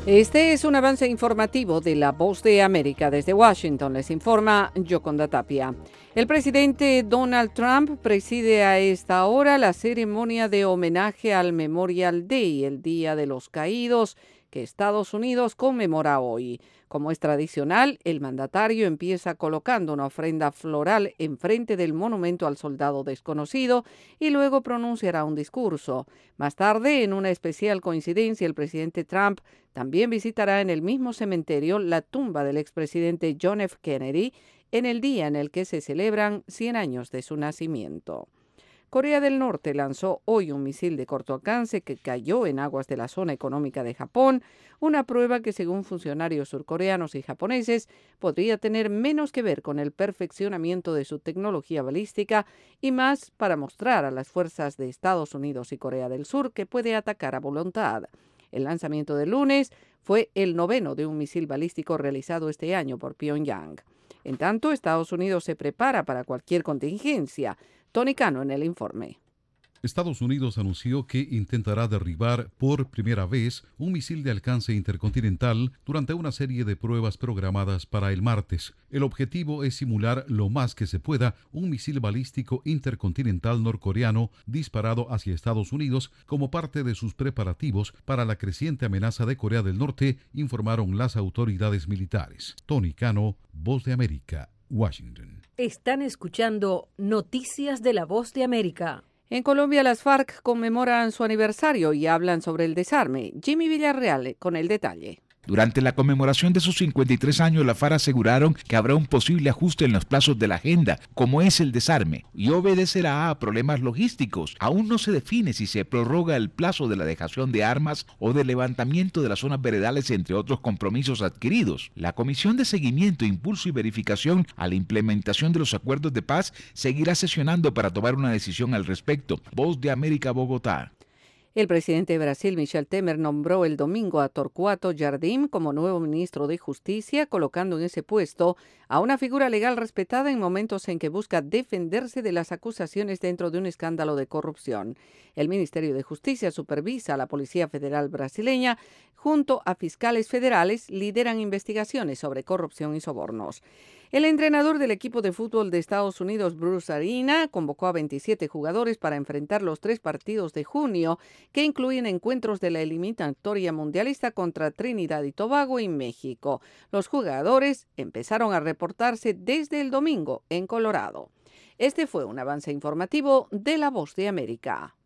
Este es un avance informativo de La Voz de América. Desde Washington les informa Yoconda Tapia. El presidente Donald Trump preside a esta hora la ceremonia de homenaje al Memorial Day, el Día de los Caídos, que Estados Unidos conmemora hoy. Como es tradicional, el mandatario empieza colocando una ofrenda floral enfrente del monumento al soldado desconocido y luego pronunciará un discurso. Más tarde, en una especial coincidencia, el presidente Trump también visitará en el mismo cementerio la tumba del expresidente John F. Kennedy en el día en el que se celebran 100 años de su nacimiento. Corea del Norte lanzó hoy un misil de corto alcance que cayó en aguas de la zona económica de Japón, una prueba que, según funcionarios surcoreanos y japoneses, podría tener menos que ver con el perfeccionamiento de su tecnología balística y más para mostrar a las fuerzas de Estados Unidos y Corea del Sur que puede atacar a voluntad. El lanzamiento del lunes fue el noveno de un misil balístico realizado este año por Pyongyang. En tanto, Estados Unidos se prepara para cualquier contingencia. Tony Cano en el informe. Estados Unidos anunció que intentará derribar por primera vez un misil de alcance intercontinental durante una serie de pruebas programadas para el martes. El objetivo es simular lo más que se pueda un misil balístico intercontinental norcoreano disparado hacia Estados Unidos como parte de sus preparativos para la creciente amenaza de Corea del Norte, informaron las autoridades militares. Tony Cano, Voz de América, Washington. Están escuchando Noticias de la Voz de América. En Colombia, las FARC conmemoran su aniversario y hablan sobre el desarme. Jimmy Villarreal con el detalle. Durante la conmemoración de sus 53 años, la FARC aseguraron que habrá un posible ajuste en los plazos de la agenda, como es el desarme, y obedecerá a problemas logísticos. Aún no se define si se prorroga el plazo de la dejación de armas o del levantamiento de las zonas veredales, entre otros compromisos adquiridos. La Comisión de Seguimiento, Impulso y Verificación a la implementación de los acuerdos de paz seguirá sesionando para tomar una decisión al respecto. Voz de América, Bogotá. El presidente de Brasil, Michel Temer, nombró el domingo a Torquato Jardim como nuevo ministro de Justicia, colocando en ese puesto a una figura legal respetada en momentos en que busca defenderse de las acusaciones dentro de un escándalo de corrupción. El Ministerio de Justicia supervisa a la Policía Federal brasileña. Junto a fiscales federales, lideran investigaciones sobre corrupción y sobornos. El entrenador del equipo de fútbol de Estados Unidos, Bruce Arena, convocó a 27 jugadores para enfrentar los 3 partidos de junio, que incluyen encuentros de la eliminatoria mundialista contra Trinidad y Tobago y México. Los jugadores empezaron a reportarse desde el domingo en Colorado. Este fue un avance informativo de La Voz de América.